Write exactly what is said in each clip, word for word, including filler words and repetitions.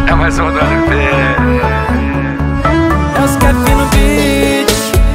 É mais uma do L P. É os Kevin no beat.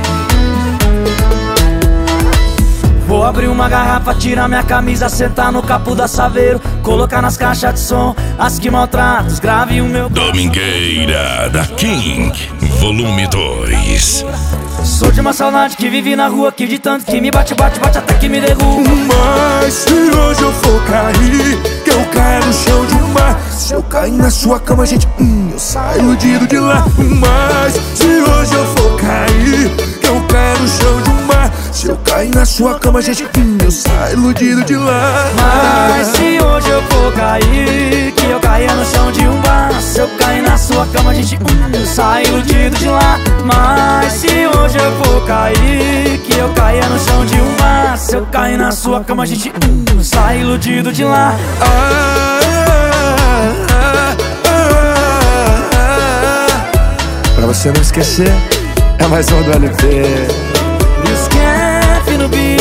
Vou abrir uma garrafa, tirar minha camisa, sentar no capô da Saveiro, colocar nas caixas de som as que maltratam, os grave o meu. Domingueira da King, volume dois. Sou de uma saudade que vive na rua, que de tanto que me bate, bate, bate até que me derruba. Mas se hoje eu for cair, que eu caia no chão de um mar. Se eu cair na sua cama, gente, hum, eu saio iludido de lá. Mas se hoje eu for cair, que eu caia no chão de um mar. Se eu cair na sua cama, gente, hum, eu saio iludido de lá. Mas se hoje eu for cair, que eu caia no chão de um bar. Se eu cair na sua cama, gente, hum, eu saio iludido de lá. Mas se hoje eu for cair, que eu caia no chão de um bar. Se eu cair na sua cama, gente, hum, eu saio iludido de lá. Ah, ah, ah, ah. Pra você não esquecer, é mais um do L P. E os Kevin no beat.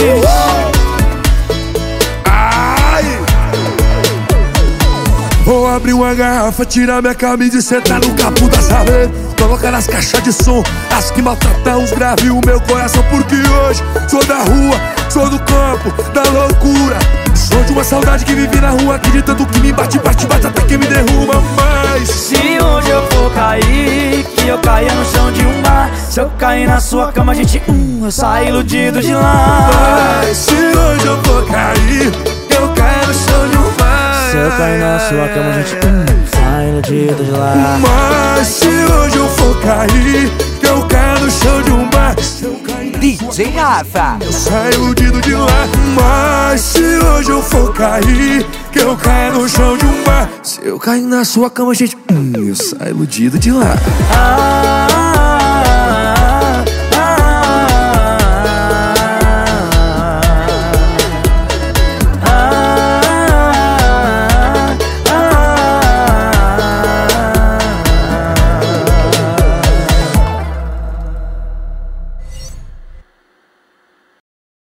Vou abrir uma garrafa, tirar minha camisa e sentar no capô da Saveiro, colocar nas caixas de som as que maltratam os graves o meu coração. Porque hoje sou da rua, sou do campo, da loucura. Sou de uma saudade que vive na rua, que de tanto que me bate, bate, bate até que me derruba. Mas se hoje eu for cair, que eu caia no chão de um bar. Se eu cair na sua cama, gente, hum, eu saio iludido de lá. Mas se hoje eu for cair, que eu caia no chão de um bar. Se eu cair na sua cama, gente, hum, sai iludido de lá. Mas se hoje eu for cair, que eu caia no chão de um bar. Se eu cair D J Rafa, eu saio iludido de lá. Mas se hoje eu for cair, que eu caia no chão de um bar. Se eu cair na sua cama, gente, hum, eu saio iludido de lá. Ah,